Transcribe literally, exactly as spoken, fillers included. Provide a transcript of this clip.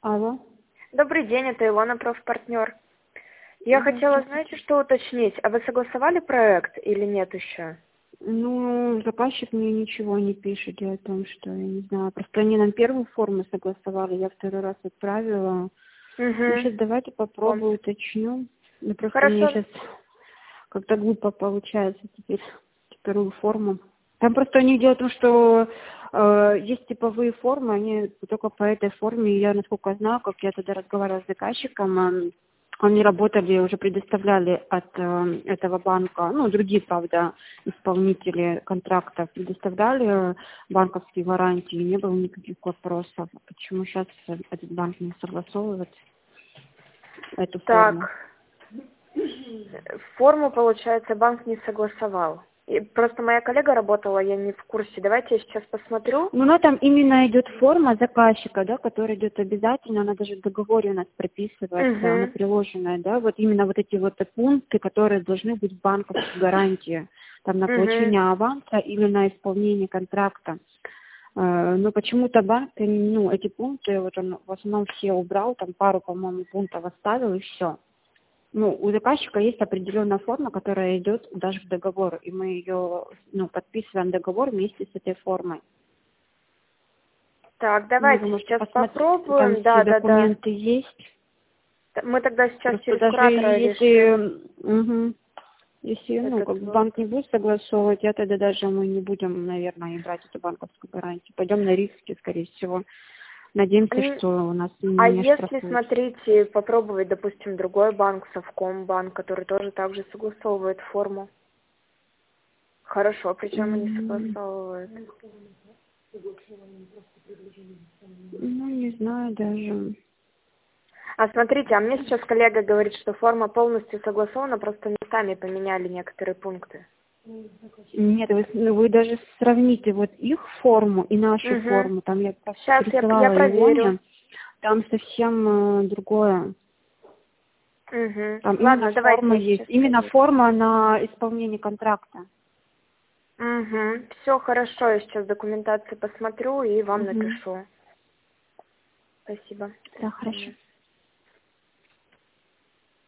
Алло. Добрый день, это Илона, профпартнер. Я Мгм, хотела, здравствуйте. знаете, что уточнить? А вы согласовали проект или нет еще? Ну, заказчик мне ничего не пишет о том, что я не знаю. Просто они нам первую форму согласовали, я второй раз отправила. Ну, Угу. сейчас давайте попробую, уточню. Ну, просто мне Хорошо. сейчас как-то глупо получается теперь вторую форму. Там просто они делают то, что э, есть типовые формы, они только по этой форме, я, насколько знаю, как я тогда разговаривала с заказчиком, э, они работали, уже предоставляли от э, этого банка, ну, другие, правда, исполнители контрактов предоставляли э, банковские гарантии, не было никаких вопросов. Почему сейчас этот банк не согласовывает эту форму? Так, форму, получается, банк не согласовал. И просто моя коллега работала, я не в курсе. Давайте я сейчас посмотрю. Ну, но там именно идет форма заказчика, да, которая идет обязательно, она даже в договоре у нас прописывается, она Угу. приложенная, да, вот именно вот эти вот пункты, которые должны быть в банковской гарантии, там на Угу. получение аванса или на исполнение контракта. Э, Но почему-то банк, э, ну, эти пункты, вот он в основном все убрал, там пару, по-моему, пунктов оставил и все. Ну, у заказчика есть определенная форма, которая идет даже в договор, и мы ее, ну, подписываем договор вместе с этой формой. Так, Ну, вы давайте можете сейчас посмотреть, там попробуем. все Да, да, да. документы есть. Мы тогда сейчас Просто через даже куратора решим если, мгм, если, ну, этот как бы вот. банк не будет согласовывать, я тогда даже мы не будем, наверное, и брать эту банковскую гарантию. Пойдем на риски, скорее всего. Надеемся, М, что у нас А не если, оштрафуют. смотрите, попробовать, допустим, другой банк, Совкомбанк, который тоже также согласовывает форму? Хорошо, причем они М, согласовывают. Ну, не знаю даже. А смотрите, а мне сейчас коллега говорит, что форма полностью согласована, просто местами поменяли некоторые пункты. Нет, вы, ну, вы даже сравните вот их форму и нашу Угу. форму. Там я просто Сейчас я, я пересылала проверю. Ионе, там совсем э, другое. Угу. Там именно Ладно, давайте форма я есть. сейчас Именно проверю. форма на исполнение контракта. Угу. Все хорошо, я сейчас документацию посмотрю и вам Угу. напишу. Спасибо. До Да, хорошо. свидания.